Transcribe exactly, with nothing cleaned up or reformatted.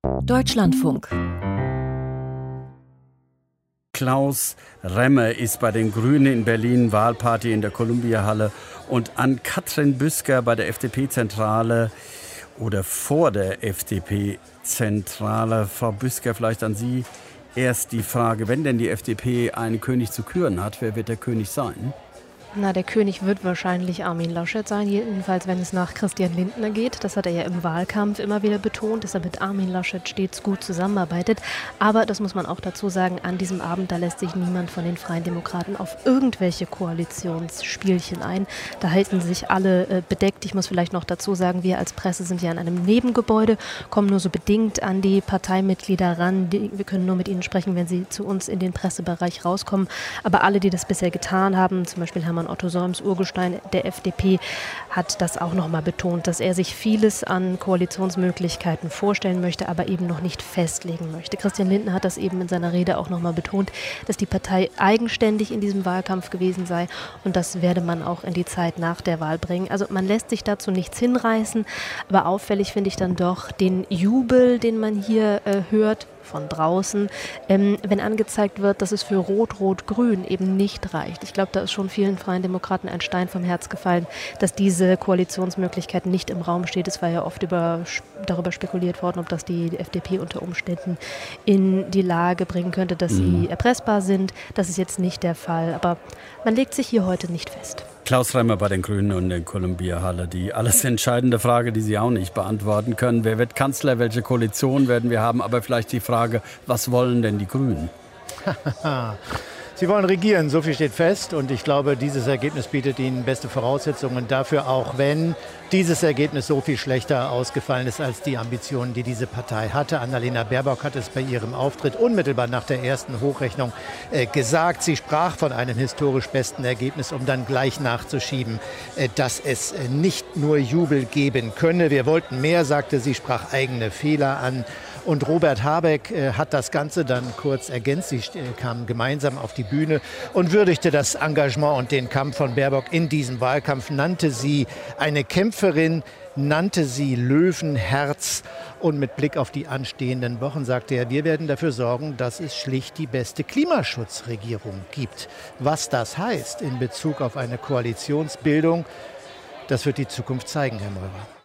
Deutschlandfunk. Klaus Remme ist bei den Grünen in Berlin, Wahlparty in der Columbia-Halle, und an Katrin Büsker bei der F D P-Zentrale oder vor der F D P-Zentrale. Frau Büsker, vielleicht an Sie erst die Frage, wenn denn die F D P einen König zu küren hat, wer wird der König sein? Na, der König wird wahrscheinlich Armin Laschet sein, jedenfalls wenn es nach Christian Lindner geht. Das hat er ja im Wahlkampf immer wieder betont, dass er mit Armin Laschet stets gut zusammenarbeitet. Aber das muss man auch dazu sagen, an diesem Abend, da lässt sich niemand von den Freien Demokraten auf irgendwelche Koalitionsspielchen ein. Da halten sich alle äh, bedeckt. Ich muss vielleicht noch dazu sagen, wir als Presse sind ja in einem Nebengebäude, kommen nur so bedingt an die Parteimitglieder ran. Die, wir können nur mit ihnen sprechen, wenn sie zu uns in den Pressebereich rauskommen. Aber alle, die das bisher getan haben, zum Beispiel Hermann Otto Solms, Urgestein der F D P, hat das auch nochmal betont, dass er sich vieles an Koalitionsmöglichkeiten vorstellen möchte, aber eben noch nicht festlegen möchte. Christian Lindner hat das eben in seiner Rede auch nochmal betont, dass die Partei eigenständig in diesem Wahlkampf gewesen sei, und das werde man auch in die Zeit nach der Wahl bringen. Also man lässt sich dazu nichts hinreißen, aber auffällig finde ich dann doch den Jubel, den man hier äh, hört von draußen, ähm, wenn angezeigt wird, dass es für Rot-Rot-Grün eben nicht reicht. Ich glaube, da ist schon vielen Freien Demokraten ein Stein vom Herz gefallen, dass diese Koalitionsmöglichkeit nicht im Raum steht. Es war ja oft über, darüber spekuliert worden, ob das die F D P unter Umständen in die Lage bringen könnte, dass mhm. sie erpressbar sind. Das ist jetzt nicht der Fall, aber man legt sich hier heute nicht fest. Klaus Remme bei den Grünen und der Columbia-Halle. Die alles entscheidende Frage, die Sie auch nicht beantworten können. Wer wird Kanzler? Welche Koalition werden wir haben? Aber vielleicht die Frage, was wollen denn die Grünen? Sie wollen regieren, so viel steht fest. Und ich glaube, dieses Ergebnis bietet Ihnen beste Voraussetzungen dafür, auch wenn dieses Ergebnis so viel schlechter ausgefallen ist als die Ambitionen, die diese Partei hatte. Annalena Baerbock hat es bei ihrem Auftritt unmittelbar nach der ersten Hochrechnung äh, gesagt. Sie sprach von einem historisch besten Ergebnis, um dann gleich nachzuschieben, äh, dass es äh, nicht nur Jubel geben könne. Wir wollten mehr, sagte sie, sprach eigene Fehler an. Und Robert Habeck äh, hat das Ganze dann kurz ergänzt. Sie äh, kamen gemeinsam auf die Bühne und würdigte das Engagement und den Kampf von Baerbock in diesem Wahlkampf, nannte sie eine Kämpferin, nannte sie Löwenherz. Und mit Blick auf die anstehenden Wochen sagte er, wir werden dafür sorgen, dass es schlicht die beste Klimaschutzregierung gibt. Was das heißt in Bezug auf eine Koalitionsbildung, das wird die Zukunft zeigen, Herr Meurer.